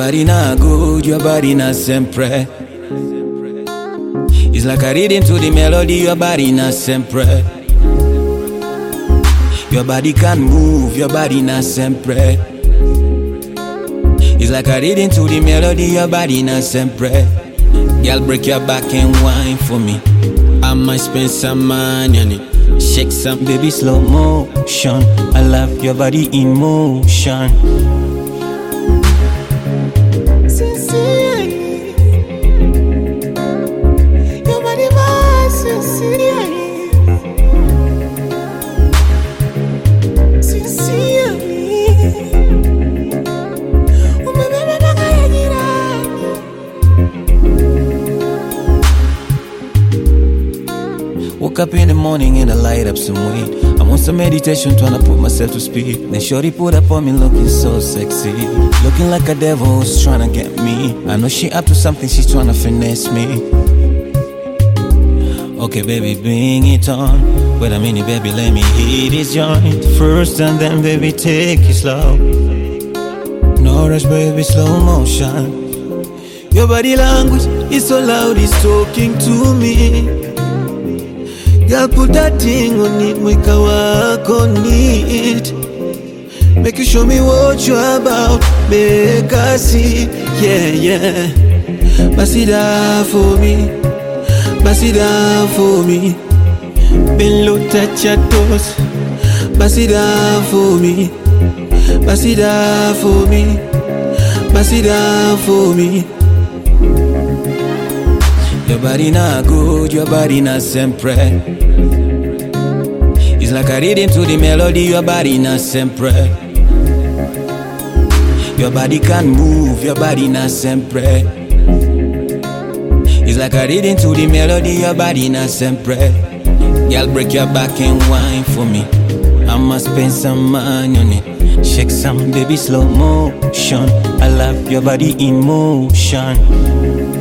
body not good, your body not sempre. It's like I read into the melody, your body not sempre. Your body can move, your body not sempre. It's like I read into the melody, your body not sempre. Girl, break your back and whine for me. I might spend some money on it. Shake some, baby, slow motion. I love your body in motion. Sincerely, your body was sincerely. Woke up in the morning and I light up some weed. I'm on some meditation trying to put myself to speed. Then shorty put up on me looking so sexy, looking like a devil who's trying to get me. I know she up to something, she's trying to finesse me. Okay baby, bring it on. Wait a minute baby, let me hit this joint first, and then baby take it slow. No rush baby, slow motion. Your body language is so loud, it's talking to me. Girl, put that thing on it, make a work on it. Make you show me what you're about, make I see, yeah, yeah. Pass it down for me, pass it down for me. Bend low, touch your toes. Pass it down for me, pass it down for me, pass it down for me. Your body not good, your body not sempre. It's like I read into the melody, your body not sempre. Your body can move, your body not sempre. It's like I read into the melody, your body not sempre. Girl, break your back and whine for me. I'ma spend some money on it. Shake some, baby, slow motion. I love your body in motion.